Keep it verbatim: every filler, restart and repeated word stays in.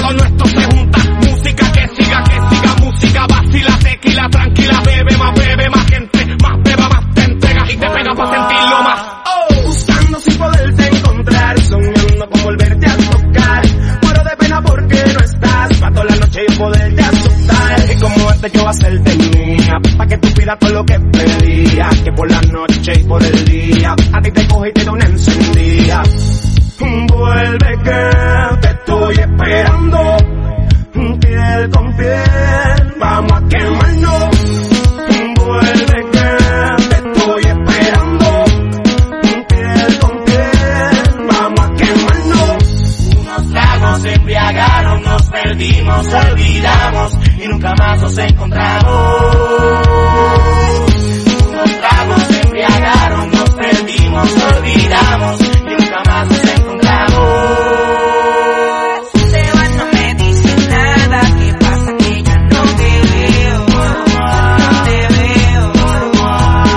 lo nuestro se junta. Música que siga, que siga, música vacila, tequila, tranquila, bebe más, bebe más gente, más beba, más te entregas y te pegas para sentirlo más. Oh. Buscando sin poderte encontrar, soñando con volverte a tocar. Muero de pena porque no estás, pa' toda la noche yo poderte asustar. Y como este yo hacerte mía, pa' que tú pidas todo lo que pedía. Que por la noche y por el día, a ti te coge y te da una encendida. Vuelve que te estoy esperando, piel con piel, vamos a quemarnos. Vuelve que te estoy esperando, piel con piel, vamos a quemarnos. Unos tragos se embriagaron, nos perdimos, olvidamos y nunca más nos encontramos.